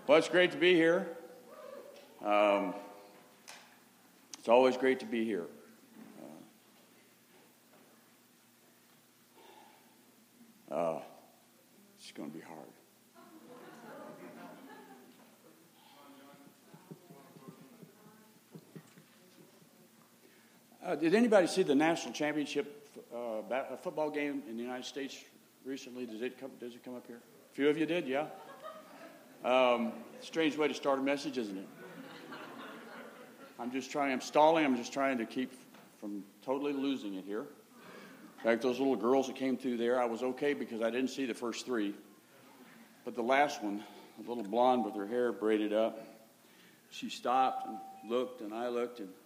Well, it's great to be here. It's always great to be here. It's going to be hard. Did anybody see the national championship football game in the United States recently? Does it come up here? A few of you did, yeah? Strange way to start a message, isn't it? I'm stalling. I'm just trying to keep from totally losing it here. In fact, those little girls that came through there, I was okay because I didn't see the first three. But the last one, a little blonde with her hair braided up, she stopped and looked, and I looked, and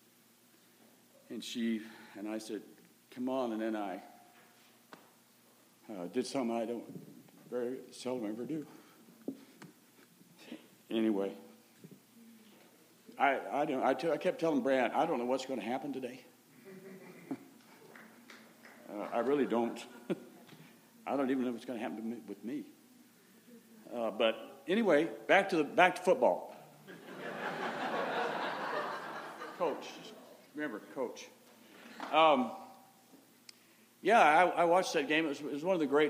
I said, come on, and then I did something I don't very seldom ever do. Anyway, I kept telling Brad, I don't know what's going to happen today. I really don't. I don't even know what's going to happen with me. But anyway, back to football. Coach, remember, Coach. Yeah, I watched that game. It was one of the great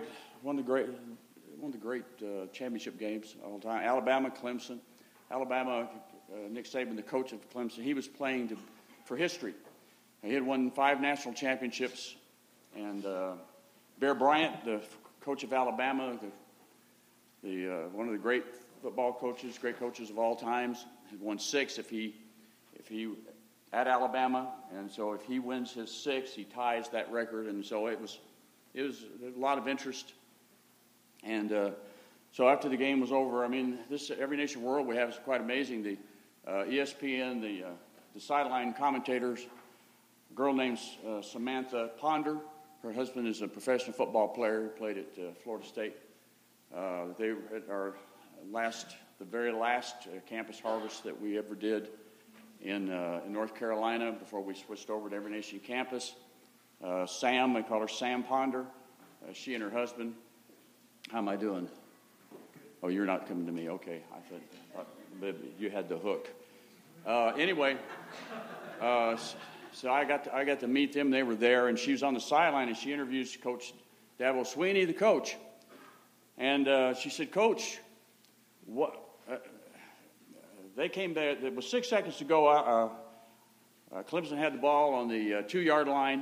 championship games of all time. Alabama, Clemson. Alabama, Nick Saban, the coach of Clemson, he was playing for history. He had won 5 national championships. And Bear Bryant, the coach of Alabama, one of the great coaches of all times, had won 6 if he at Alabama, and so if he wins his 6, he ties that record, and so it was a lot of interest. And so after the game was over, I mean, this Every Nation World we have is quite amazing. The ESPN, the sideline commentators, a girl named Samantha Ponder. Her husband is a professional football player who played at Florida State. They were the very last campus harvest that we ever did in North Carolina before we switched over to Every Nation campus. Sam, they call her Sam Ponder. She and her husband. How am I doing? Oh, you're not coming to me. Okay, I thought you had the hook. Anyway. So I got to meet them. They were there, and she was on the sideline, and she interviews Coach Dabo Swinney, the coach. And she said, Coach, what? They came back. There was 6 seconds to go. Clemson had the ball on the 2-yard line.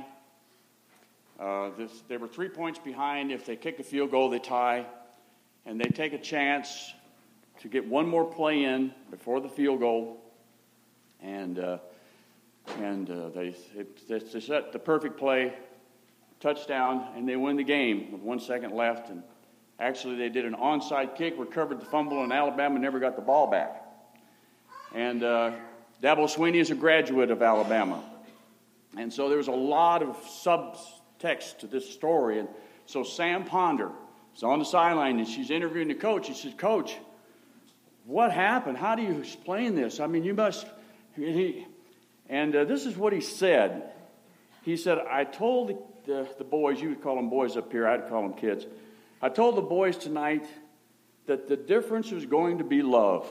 They were 3 points behind. If they kick a field goal, they tie. And they take a chance to get one more play in before the field goal. And they set the perfect play, touchdown, and they win the game with 1 second left. And actually, they did an onside kick, recovered the fumble, and Alabama never got the ball back. And Dabo Swinney is a graduate of Alabama. And so there was a lot of subtext to this story. And so Sam Ponder is on the sideline, and she's interviewing the coach. She says, Coach, what happened? How do you explain this? I mean, you must... And this is what he said. He said, I told the boys, you would call them boys up here, I'd call them kids. I told the boys tonight that the difference was going to be love.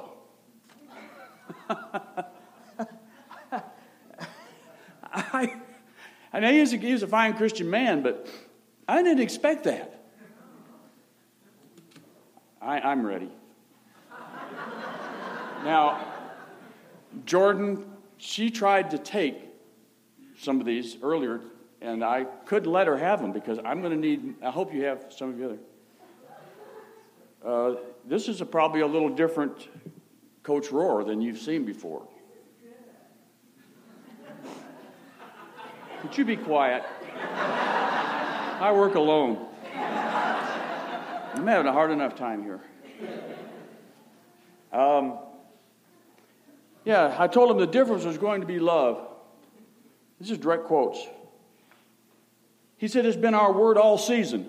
I know he's a fine Christian man, but I didn't expect that. I'm ready. Now, Jordan, she tried to take some of these earlier, and I couldn't let her have them because I'm going to need, I hope you have some of the other. This is probably a little different Coach Rohr than you've seen before. Could you be quiet? I work alone. I'm having a hard enough time here. Yeah, I told him the difference was going to be love. This is direct quotes. He said, it's been our word all season.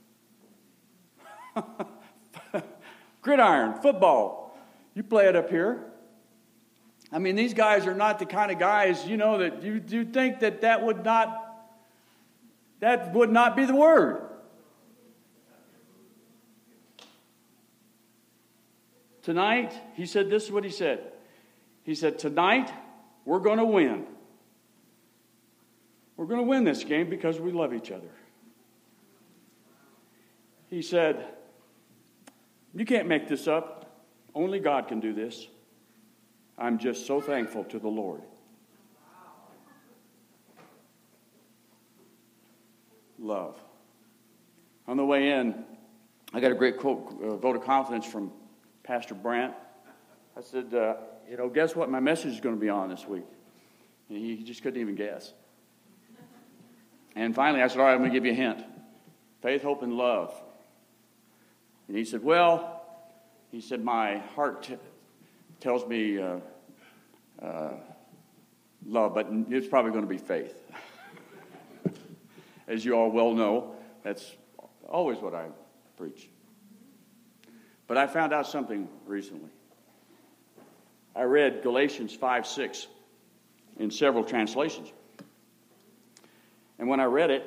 Gridiron, football. You play it up here. I mean, these guys are not the kind of guys, you know, that you think that would not be the word. Tonight, he said, this is what he said. He said, tonight, we're going to win. We're going to win this game because we love each other. He said, you can't make this up. Only God can do this. I'm just so thankful to the Lord. Love. On the way in, I got a great quote, vote of confidence from Pastor Brandt. I said, guess what my message is going to be on this week? And he just couldn't even guess. And finally, I said, all right, I'm going to give you a hint. Faith, hope, and love. And he said, my heart tells me love, but it's probably going to be faith. As you all well know, that's always what I preach. But I found out something recently. I read Galatians 5:6 in several translations. And when I read it,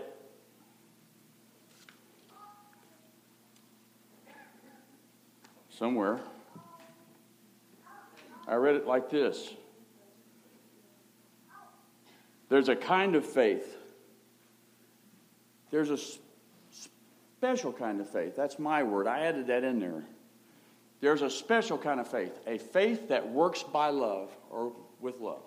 somewhere, I read it like this. There's a kind of faith. There's a special kind of faith. That's my word. I added that in there. There's a special kind of faith. A faith that works by love or with love.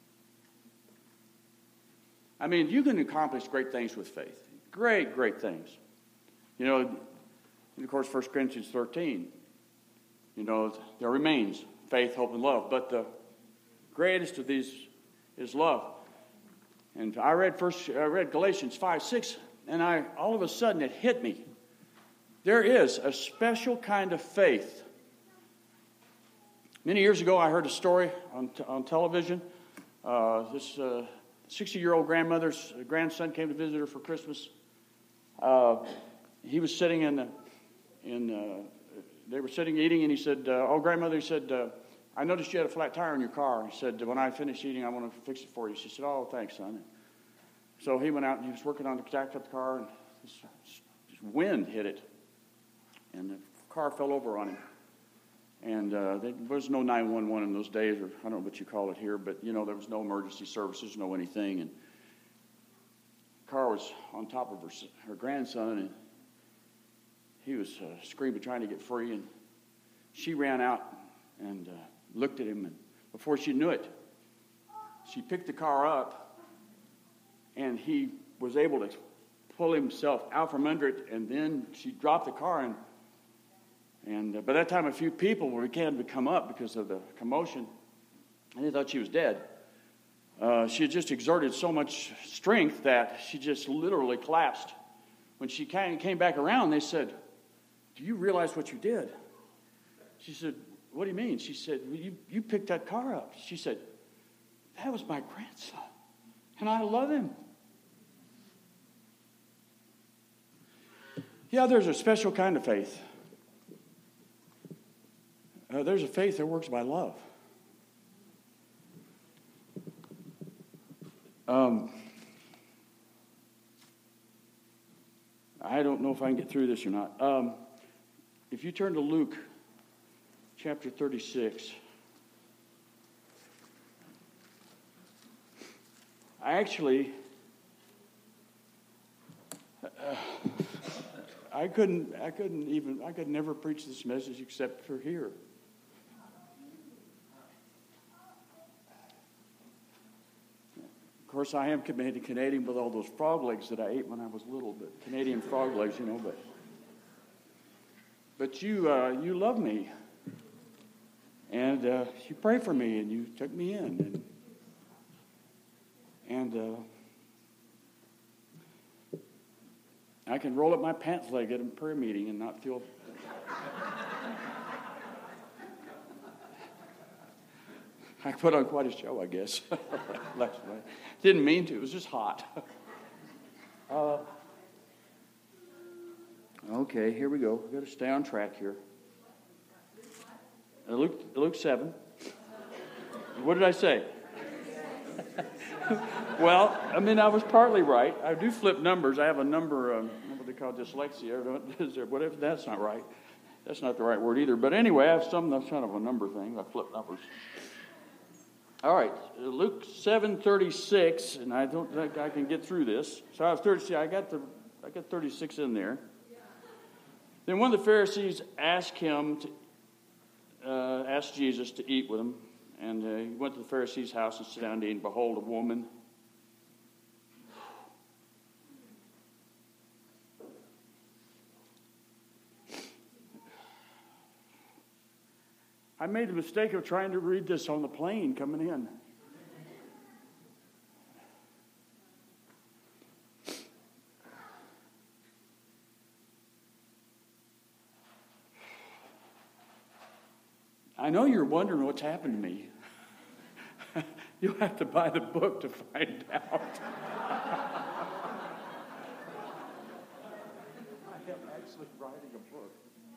I mean, you can accomplish great things with faith. Great, great things. You know, and of course, 1 Corinthians 13. You know, there remains faith, hope, and love. But the greatest of these is love. And I read Galatians 5:6, and all of a sudden it hit me. There is a special kind of faith. Many years ago, I heard a story on television. This 60-year-old grandmother's grandson came to visit her for Christmas. He was sitting they were sitting eating, and he said, grandmother, he said, I noticed you had a flat tire in your car. He said, when I finish eating, I want to fix it for you. She said, oh, thanks, son. So he went out, and he was working on to jack up the car, and this wind hit it, and the car fell over on him. And there was no 911 in those days, or I don't know what you call it here, but, there was no emergency services, no anything. And the car was on top of her grandson, and he was screaming, trying to get free. And she ran out and looked at him, and before she knew it, she picked the car up, and he was able to pull himself out from under it, and then she dropped the car, and by that time a few people began to come up because of the commotion, and they thought she was dead. She had just exerted so much strength that she just literally collapsed. When she came back around, they said, do you realize what you did? She said, what do you mean? She said, you picked that car up. She said, that was my grandson, and I love him. Yeah, there's a special kind of faith. There's a faith that works by love. I don't know if I can get through this or not. If you turn to Luke chapter 36, I could never preach this message except for here. Of course, I am Canadian with all those frog legs that I ate when I was little, but Canadian frog legs, But you love me, and you pray for me, and you took me in, and I can roll up my pants leg at a prayer meeting and not feel. I put on quite a show, I guess. Didn't mean to. It was just hot. Okay, here we go. We've got to stay on track here. Luke 7. What did I say? Well, I was partly right. I do flip numbers. I have a number, what they call dyslexia, or whatever. That's not right. That's not the right word either. But anyway, I have some, that's kind of a number thing. I flip numbers. All right, Luke 7:36, and I don't think I can get through this. So I was 36. I got 36 in there. Then one of the Pharisees asked Jesus to eat with him, and he went to the Pharisee's house and sat down to eat. And behold, a woman. I made the mistake of trying to read this on the plane coming in. I know you're wondering what's happened to me. You'll have to buy the book to find out. I am actually writing a book.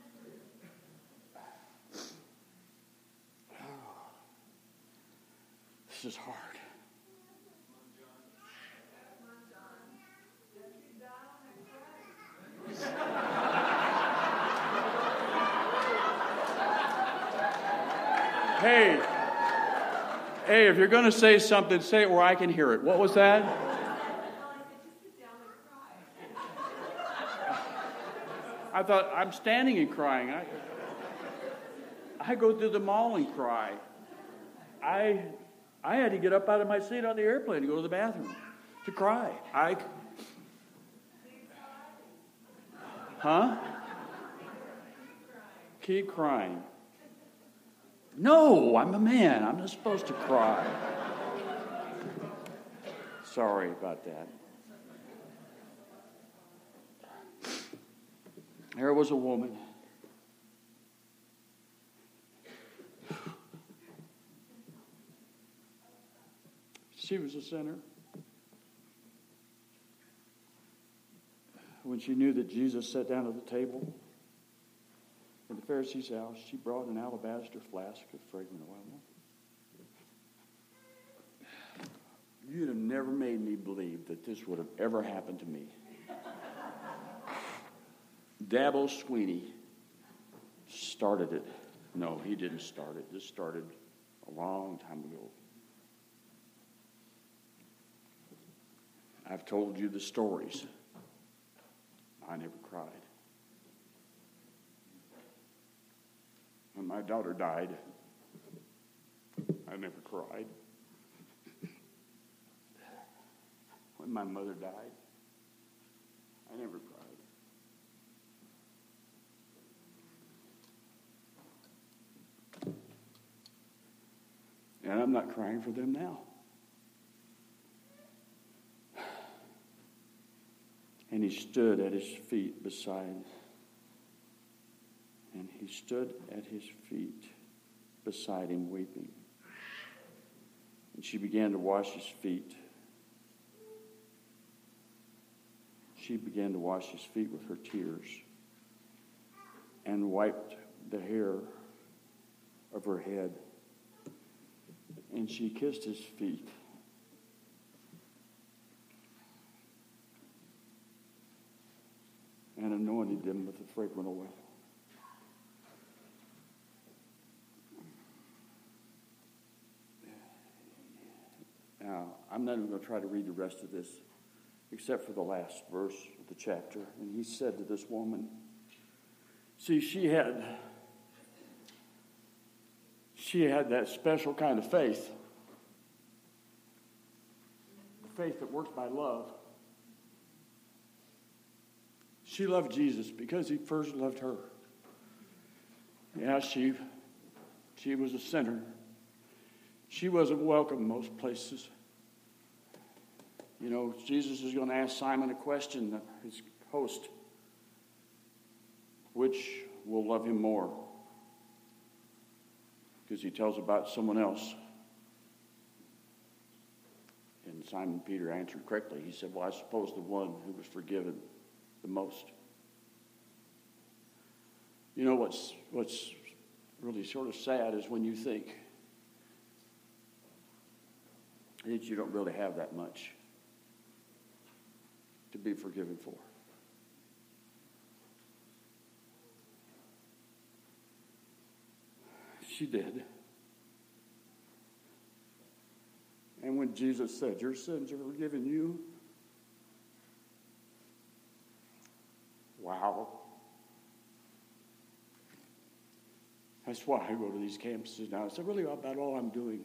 This is hard. Hey, if you're going to say something, say it where I can hear it. What was that? I thought, I'm standing and crying. I go through the mall and cry. I had to get up out of my seat on the airplane to go to the bathroom to cry. Keep crying. No, I'm a man. I'm not supposed to cry. Sorry about that. There was a woman. She was a sinner. When she knew that Jesus sat down at the table in the Pharisee's house, she brought an alabaster flask of fragrant oil. You'd have never made me believe that this would have ever happened to me. Dabo Sweeney started it. No, he didn't start it. This started a long time ago. I've told you the stories. I never cried. When my daughter died, I never cried. When my mother died, I never cried. And I'm not crying for them now. And he stood at his feet beside him weeping. And she began to wash his feet. She began to wash his feet with her tears and wiped the hair of her head. And she kissed his feet. And anointed them with the fragrant oil. Now, I'm not even going to try to read the rest of this, except for the last verse of the chapter. And he said to this woman, see, she had that special kind of faith. The faith that works by love. She loved Jesus because he first loved her. Yeah, she was a sinner. She wasn't welcome most places. You know, Jesus is going to ask Simon a question, his host. Which will love him more? Because he tells about someone else. And Simon Peter answered correctly. He said, well, I suppose the one who was forgiven the most. You know what's really sort of sad is when you think that you don't really have that much to be forgiven for. she did. And when Jesus said, your sins are forgiven you, wow. That's why I go to these campuses now. It's really about all I'm doing.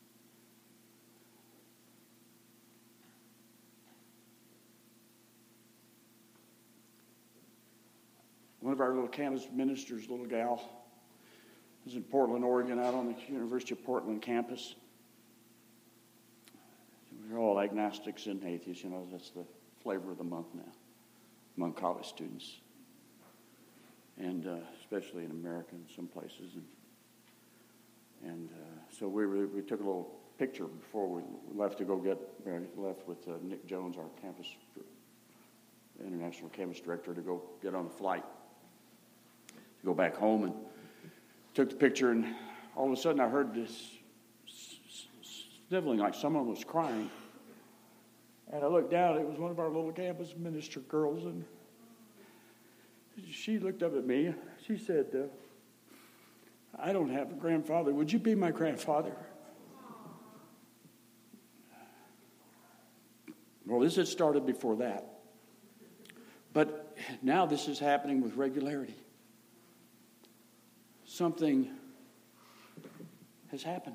One of our little campus ministers, little gal, was in Portland, Oregon, out on the University of Portland campus. We're all agnostics and atheists, that's the flavor of the month now among college students. And especially in America in some places. And so we took a little picture before we left to go left with Nick Jones, our campus, international campus director, to go get on a flight to go back home, and took the picture, and all of a sudden I heard this sniveling like someone was crying. And I looked down, it was one of our little campus minister girls, and she looked up at me. She said, I don't have a grandfather. Would you be my grandfather? Well, this had started before that. But now this is happening with regularity. Something has happened.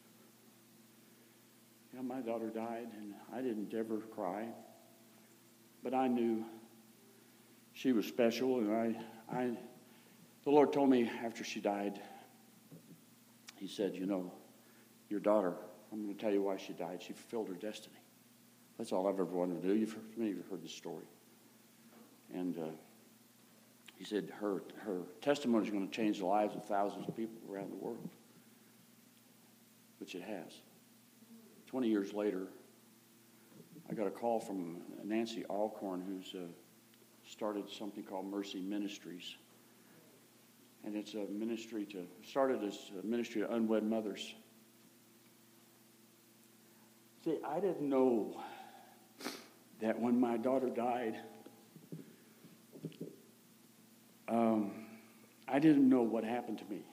My daughter died, and I didn't ever cry. But I knew she was special, and the Lord told me after she died, He said, your daughter, I'm going to tell you why she died. She fulfilled her destiny. That's all I've ever wanted to do. Many of you have heard this story. And He said her testimony is going to change the lives of thousands of people around the world, which it has. 20 years later, I got a call from Nancy Alcorn, who's started something called Mercy Ministries. And it's a ministry started as a ministry to unwed mothers. See, I didn't know that when my daughter died, I didn't know what happened to me.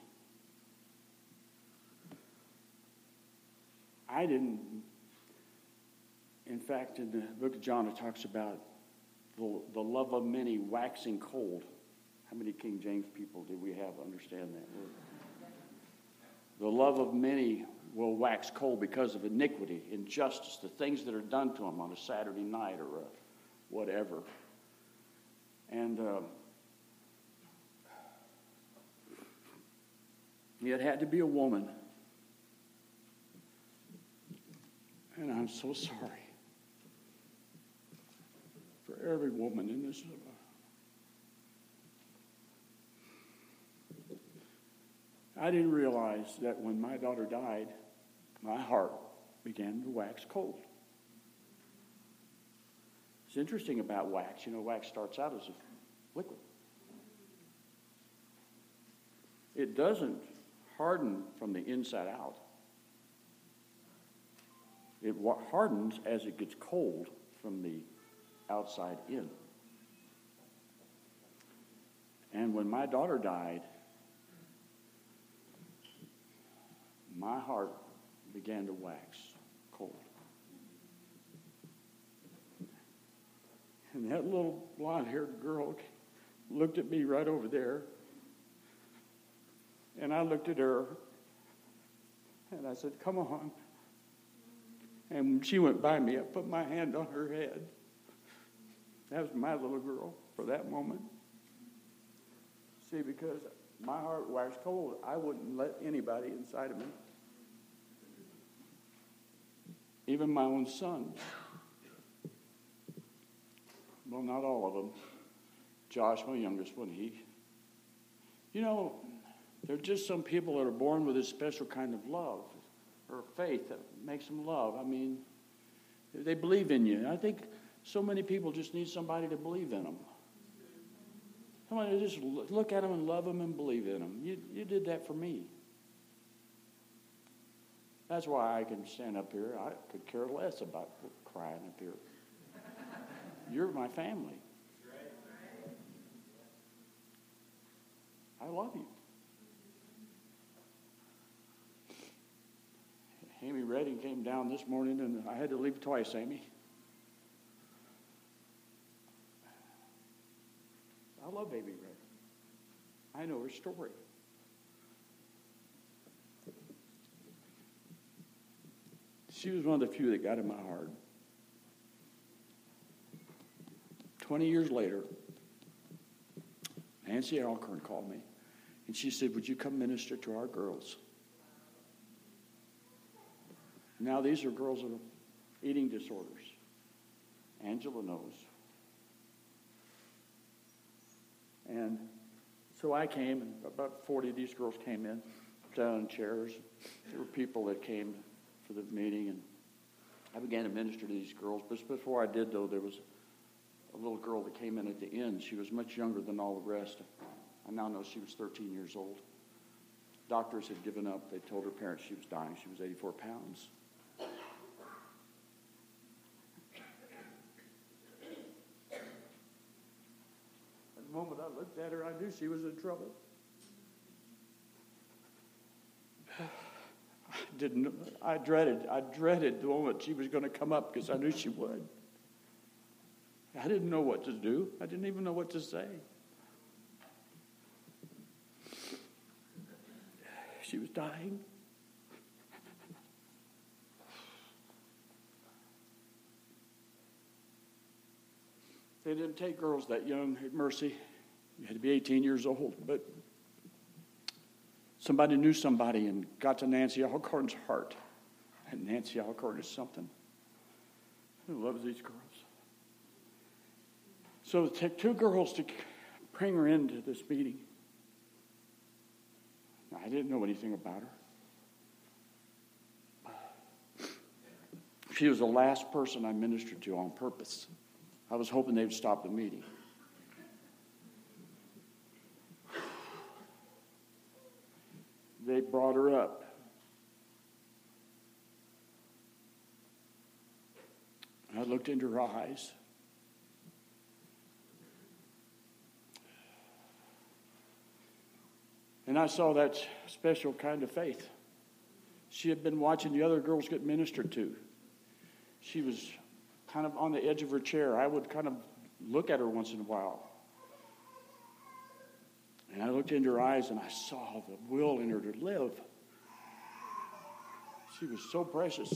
In fact, in the book of John, it talks about the love of many waxing cold. How many King James people do we have understand that word? The love of many will wax cold because of iniquity, injustice, the things that are done to them on a Saturday night or whatever. And it had to be a woman. And I'm so sorry for every woman in this. I didn't realize that when my daughter died, my heart began to wax cold. It's interesting about wax. Wax starts out as a liquid. It doesn't harden from the inside out. It hardens as it gets cold from the outside in. And when my daughter died, my heart began to wax cold. And that little blonde-haired girl looked at me right over there. And I looked at her, and I said, come on. And when she went by me, I put my hand on her head. That was my little girl for that moment. See, because my heart waxed cold, I wouldn't let anybody inside of me. Even my own son. Well, not all of them. Josh, my youngest one, there are just some people that are born with this special kind of love or faith that makes them love. I mean, they believe in you. And I think so many people just need somebody to believe in them. Somebody to just look at them and love them and believe in them. You did that for me. That's why I can stand up here. I could care less about crying up here. You're my family. I love you. Amy Redding came down this morning, and I had to leave twice, Amy. I love Amy Redding. I know her story. She was one of the few that got in my heart. 20 years later, Nancy Alcorn called me, and she said, would you come minister to our girls? Now these are girls with eating disorders. Angela knows. And so I came, and about 40 of these girls came in, sat on chairs. There were people that came for the meeting, and I began to minister to these girls. But before I did, though, there was a little girl that came in at the end. She was much younger than all the rest. I now know she was 13 years old. Doctors had given up. They told her parents she was dying. She was 84 pounds. At the moment I looked at her, I knew she was in trouble. I dreaded the moment she was going to come up because I knew she would. I didn't know what to do. I didn't even know what to say. She was dying. They didn't take girls that young at Mercy. You had to be 18 years old. But somebody knew somebody and got to Nancy Alcorn's heart. And Nancy Alcorn is something who loves these girls. So it took two girls to bring her into this meeting. Now, I didn't know anything about her. She was the last person I ministered to on purpose. I was hoping they would stop the meeting. They brought her up. I looked into her eyes. And I saw that special kind of faith. She had been watching the other girls get ministered to. She was kind of on the edge of her chair. I would kind of look at her once in a while. And I looked into her eyes and I saw the will in her to live. She was so precious.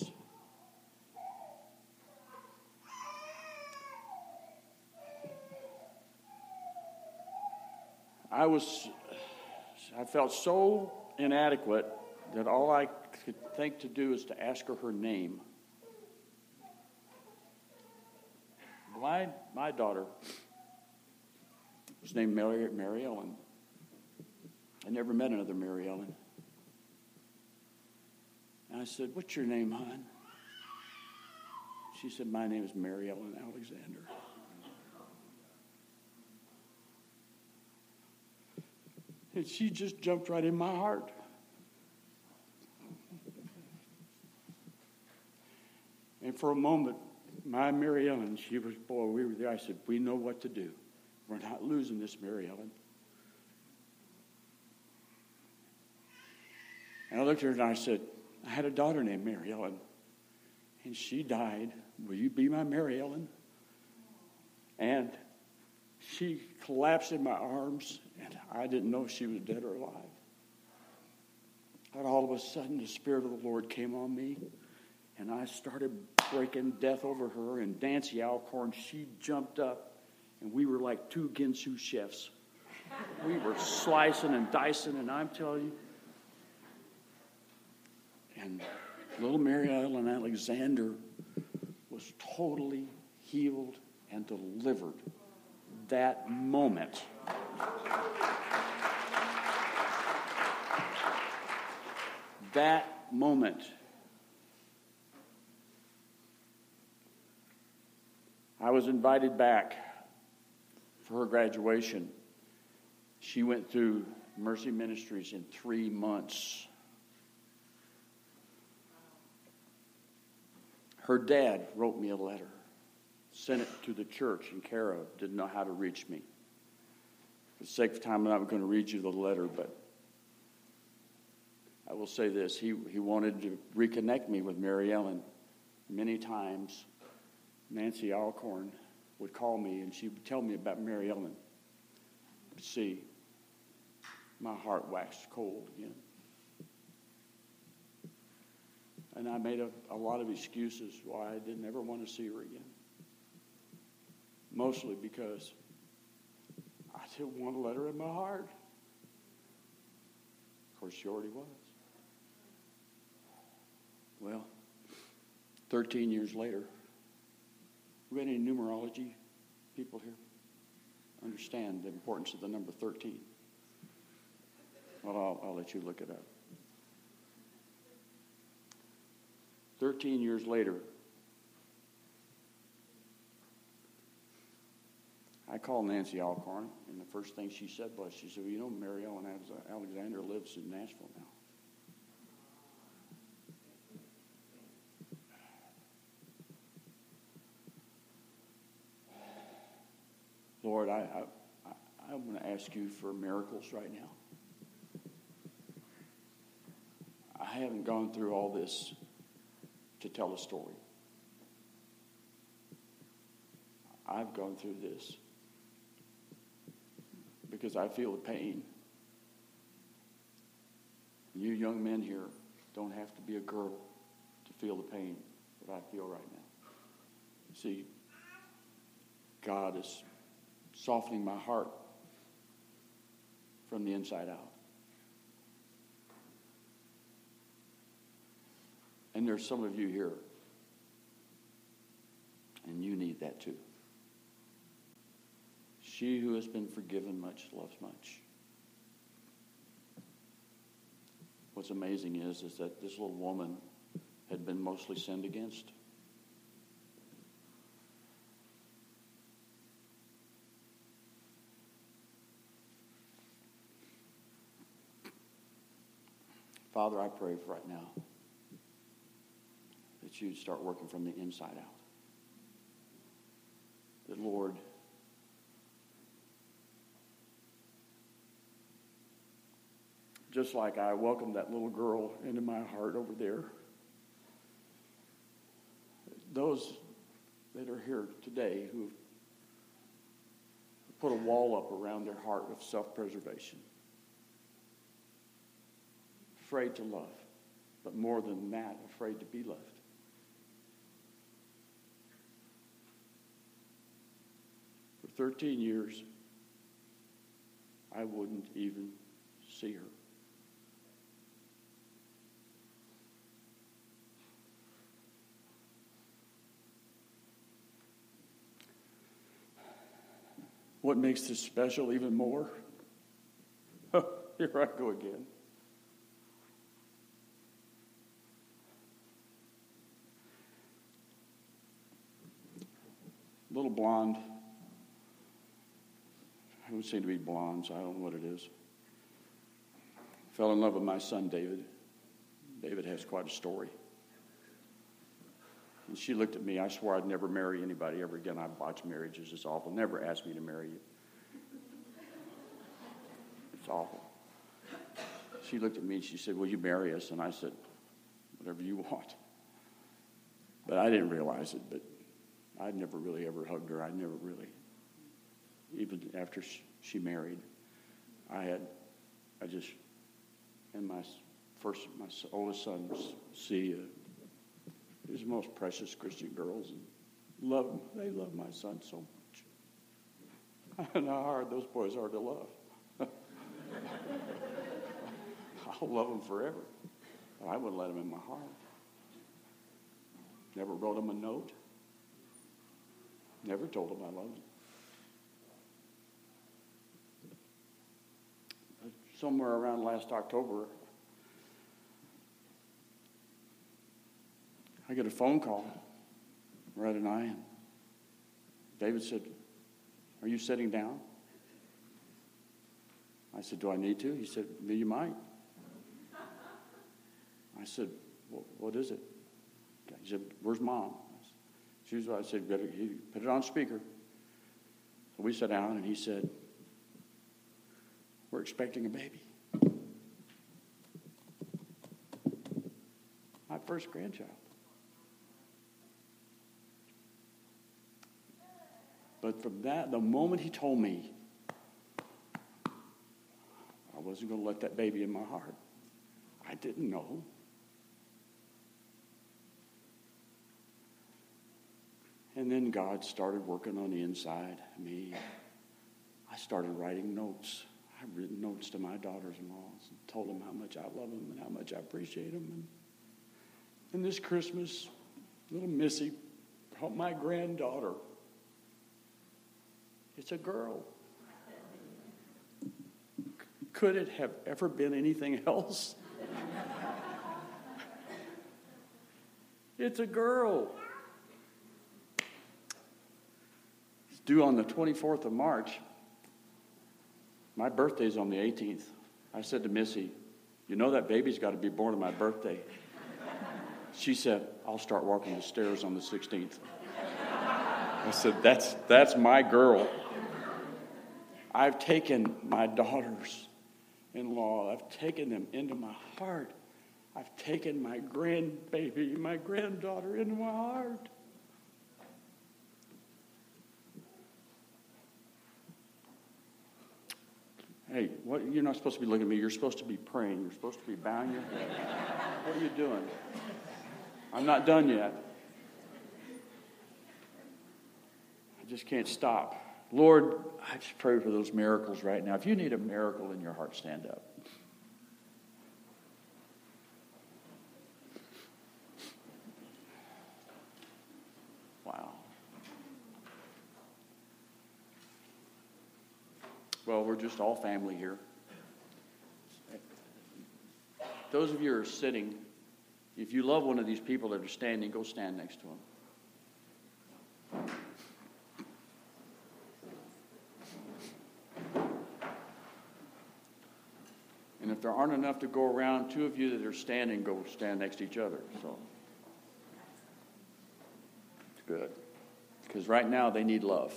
I felt so inadequate that all I could think to do is to ask her name. My daughter was named Mary Ellen. I never met another Mary Ellen. And I said, what's your name, hon? She said, my name is Mary Ellen Alexander. And she just jumped right in my heart. And for a moment, my Mary Ellen, we were there. I said, we know what to do. We're not losing this Mary Ellen. And I looked at her and I said, I had a daughter named Mary Ellen. And she died. Will you be my Mary Ellen? And she collapsed in my arms, and I didn't know if she was dead or alive. And all of a sudden, the Spirit of the Lord came on me, and I started breaking death over her. And Nancy Alcorn, she jumped up, and we were like two Ginsu chefs. We were slicing and dicing, and I'm telling you. And little Mary Ellen Alexander was totally healed and delivered that moment. That moment. I was invited back for her graduation. She went through Mercy Ministries in 3 months. Her dad wrote me a letter, sent it to the church in Cara, didn't know how to reach me. For the sake of time, I'm not going to read you the letter, but I will say this. He wanted to reconnect me with Mary Ellen. Many times, Nancy Alcorn would call me, and she would tell me about Mary Ellen. But see, my heart waxed cold again. And I made a lot of excuses why I didn't ever want to see her again. Mostly because I didn't want to let her in my heart. Of course, she already was. Well, 13 years later, we got any numerology people here? Understand the importance of the number 13. Well, I'll let you look it up. 13 years later, I called Nancy Alcorn, and the first thing she said was, she said, well, you know, Mary Ellen Alexander lives in Nashville now. Lord, I want to ask you for miracles right now. I haven't gone through all this to tell a story. I've gone through this because I feel the pain. You young men here don't have to be a girl to feel the pain that I feel right now. See, God is softening my heart from the inside out. And there's some of you here, and you need that too. She who has been forgiven much loves much. What's amazing is that this little woman had been mostly sinned against. Father, I pray for right now that you'd start working from the inside out. That, Lord, just like I welcomed that little girl into my heart over there, those that are here today who put a wall up around their heart of self-preservation, afraid to love, but more than that, afraid to be loved. For 13 years, I wouldn't even see her. What makes this special even more? Here I go again. Little blonde. I don't seem to be blonde, so I don't know what it is. Fell in love with my son, David. David has quite a story. And she looked at me. I swore I'd never marry anybody ever again. I botched marriages. It's awful. Never ask me to marry you. It's awful. She looked at me and she said, will you marry us? And I said, whatever you want. But I didn't realize it, but I'd never really ever hugged her. I never really, even after she married, and my oldest son, C, is the most precious Christian girls, and they love my son so much. I know how hard those boys are to love. I'll love them forever. But I wouldn't let them in my heart. Never wrote them a note. Never told them I loved them. Somewhere around last October, I get a phone call, Red and I, and David said, are you sitting down? I said, do I need to? He said, well, you might. I said, what is it? He said, where's Mom? I said, put it on speaker. So we sat down, and he said, we're expecting a baby. first grandchild. But from that, the moment he told me, I wasn't going to let that baby in my heart. I didn't know. And then God started working on the inside of me. I started writing notes. I've written notes to my daughters-in-law and told them how much I love them and how much I appreciate them. And this Christmas, little Missy brought my granddaughter. It's a girl. Could it have ever been anything else? It's a girl. It's due on the 24th of March. My birthday's on the 18th. I said to Missy, you know that baby's got to be born on my birthday. She said, I'll start walking the stairs on the 16th. I said, that's my girl. I've taken my daughters-in-law, I've taken them into my heart. I've taken my grandbaby, my granddaughter into my heart. Hey, you're not supposed to be looking at me. You're supposed to be praying. You're supposed to be bowing your head. What are you doing? I'm not done yet. I just can't stop. Lord, I just pray for those miracles right now. If you need a miracle in your heart, stand up. Wow. Well, we're just all family here. Those of you who are sitting, if you love one of these people that are standing, go stand next to them. And if there aren't enough to go around, two of you that are standing, go stand next to each other. So it's good. Because right now they need love.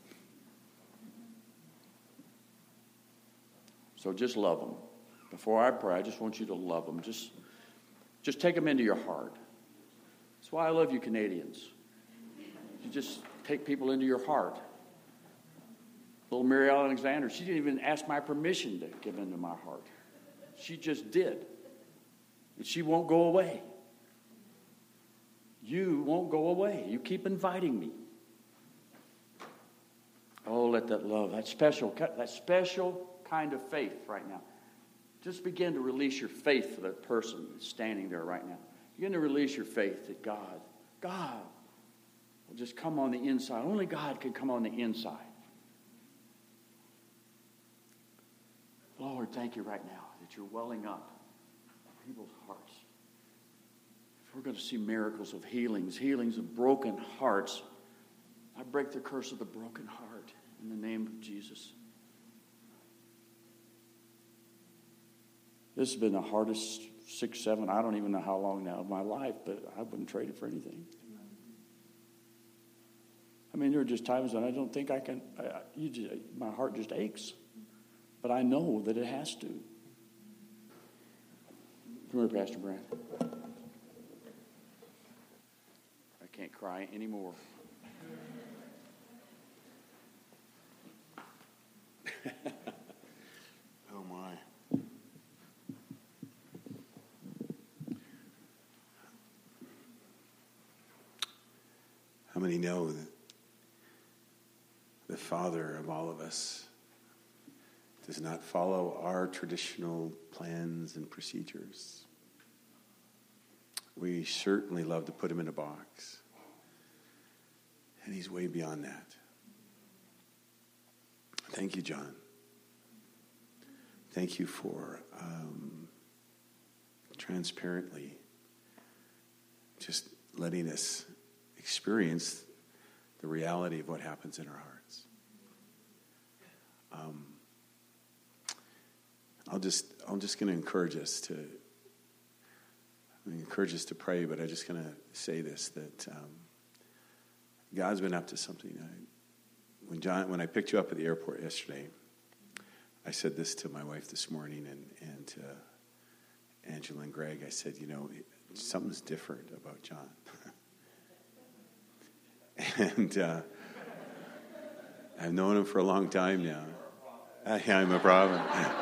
So just love them. Before I pray, I just want you to love them. Just take them into your heart. That's why I love you Canadians. You just take people into your heart. Little Mary Alexander, she didn't even ask my permission to give into my heart. She just did. And she won't go away. You won't go away. You keep inviting me. Oh, let that love, that special kind of faith right now. Just begin to release your faith for that person that's standing there right now. Begin to release your faith that God will just come on the inside. Only God can come on the inside. Lord, thank you right now that you're welling up people's hearts. If we're going to see miracles of healings of broken hearts, I break the curse of the broken heart in the name of Jesus. This has been the hardest 6, 7, I don't even know how long now of my life, but I wouldn't trade it for anything. I mean, there are just times when I don't think I can, my heart just aches. But I know that it has to. Come here, Pastor Brand. I can't cry anymore. Oh, my. How many know that the Father of all of us does not follow our traditional plans and procedures? We certainly love to put him in a box. And he's way beyond that. Thank you, John. Thank you for transparently just letting us experience the reality of what happens in our hearts. I'm just going to encourage us to pray, but I'm just going to say this, that God's been up to something. When I picked you up at the airport yesterday, I said this to my wife this morning and to Angela and Greg. I said, something's different about John. And I've known him for a long time now. I'm a prophet.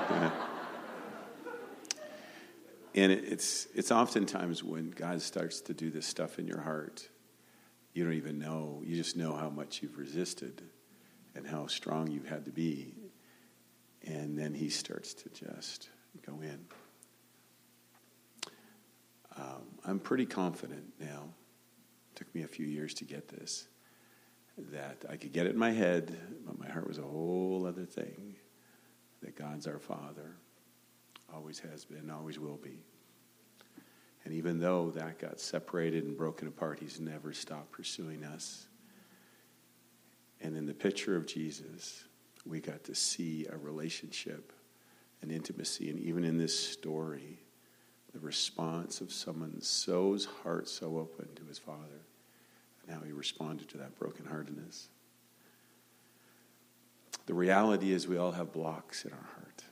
And it's oftentimes when God starts to do this stuff in your heart, you don't even know. You just know how much you've resisted and how strong you've had to be. And then he starts to just go in. I'm pretty confident now, it took me a few years to get this, that I could get it in my head, but my heart was a whole other thing, that God's our Father, always has been, always will be. And even though that got separated and broken apart, he's never stopped pursuing us. And in the picture of Jesus, we got to see a relationship, an intimacy, and even in this story, the response of someone's heart so open to his Father, and how he responded to that brokenheartedness. The reality is we all have blocks in our heart.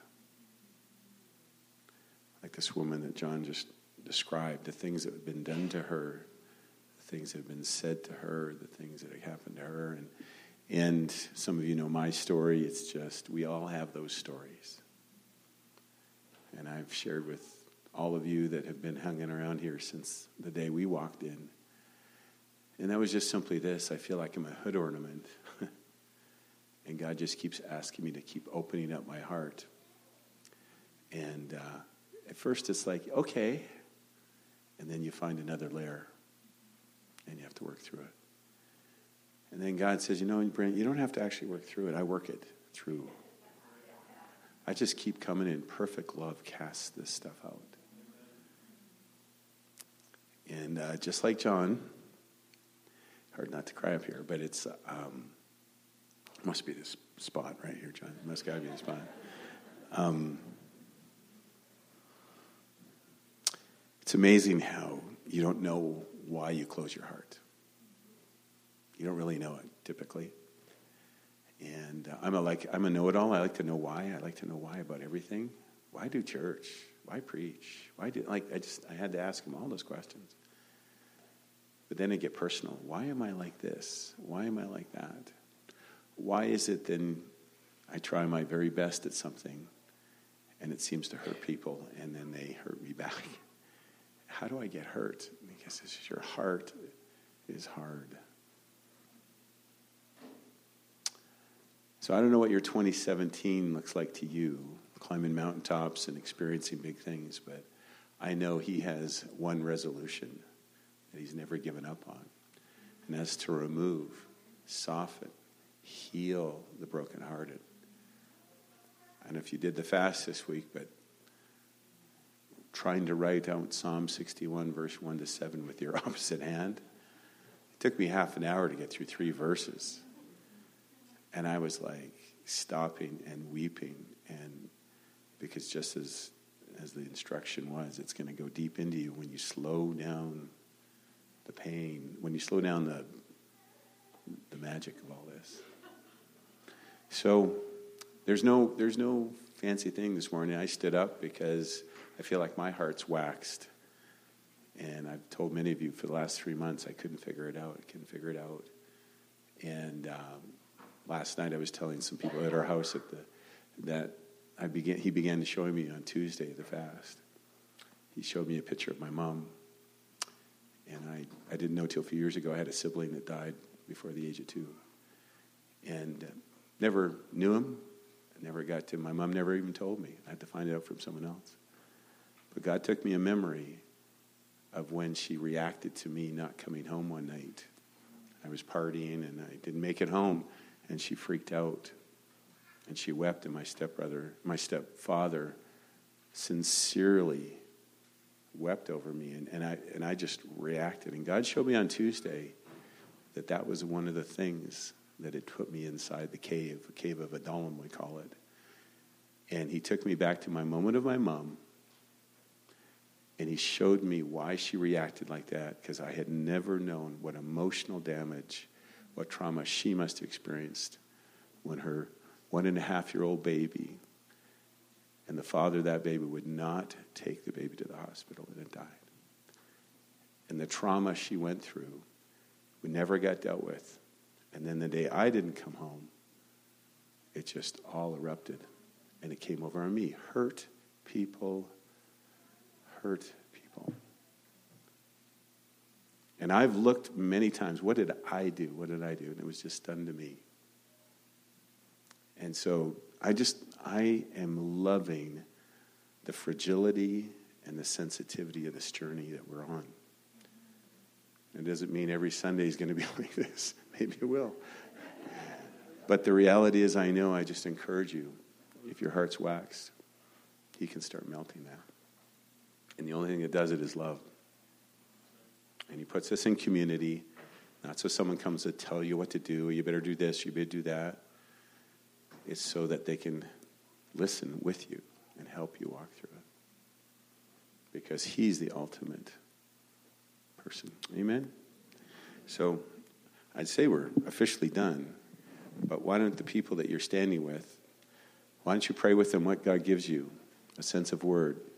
Like this woman that John just described, the things that have been done to her, the things that have been said to her, the things that have happened to her. And some of you know my story. It's just, we all have those stories. And I've shared with all of you that have been hanging around here since the day we walked in. And that was just simply this. I feel like I'm a hood ornament. And God just keeps asking me to keep opening up my heart. And at first it's like, okay. And then you find another layer. And you have to work through it. And then God says, Brent, you don't have to actually work through it. I work it through. I just keep coming in. Perfect love casts this stuff out. And just like John, hard not to cry up here, but it's must be this spot right here, John. It must gotta be the spot. It's amazing how you don't know why you close your heart. You don't really know it typically. And I'm a know-it-all. I like to know why. I like to know why about everything. Why do church? Why preach? I had to ask him all those questions. But then it get personal. Why am I like this? Why am I like that? Why is it then I try my very best at something and it seems to hurt people and then they hurt me back? How do I get hurt? Because it's just your heart is hard. So I don't know what your 2017 looks like to you, climbing mountaintops and experiencing big things, but I know he has one resolution that he's never given up on, and that's to remove, soften, heal the brokenhearted. I don't know if you did the fast this week, but trying to write out Psalm 61, verse 1 to 7 with your opposite hand, it took me half an hour to get through 3 verses. And I was like stopping and weeping, and because just as the instruction was, it's going to go deep into you when you slow down the pain, when you slow down the magic of all this. So there's no fancy thing this morning. I stood up because I feel like my heart's waxed, and I've told many of you for the last 3 months I couldn't figure it out. And last night I was telling some people at our house he began to show me on Tuesday the fast. He showed me a picture of my mom. And I didn't know till a few years ago I had a sibling that died before the age of 2. And never knew him. I never got to him. My mom never even told me. I had to find it out from someone else. But God took me a memory of when she reacted to me not coming home one night. I was partying and I didn't make it home. And she freaked out, and she wept, and my stepfather, sincerely wept over me, and I just reacted. And God showed me on Tuesday that was one of the things that had put me inside the cave of Adullam, we call it. And he took me back to my moment of my mom, and he showed me why she reacted like that, because I had never known what emotional damage, what trauma she must have experienced when her 1.5-year-old baby and the father of that baby would not take the baby to the hospital, and it died. and the trauma she went through, we never got dealt with. And then the day I didn't come home, it just all erupted. And it came over on me. Hurt people. And I've looked many times, what did I do? And it was just done to me. And so I am loving the fragility and the sensitivity of this journey that we're on. It doesn't mean every Sunday is going to be like this. Maybe it will. But the reality is, I just encourage you, if your heart's waxed, he can start melting that. And the only thing that does it is love. And he puts us in community, not so someone comes to tell you what to do, you better do this, you better do that. It's so that they can listen with you and help you walk through it. Because he's the ultimate person. Amen? So I'd say we're officially done. But why don't the people that you're standing with, why don't you pray with them what God gives you? A sense of word.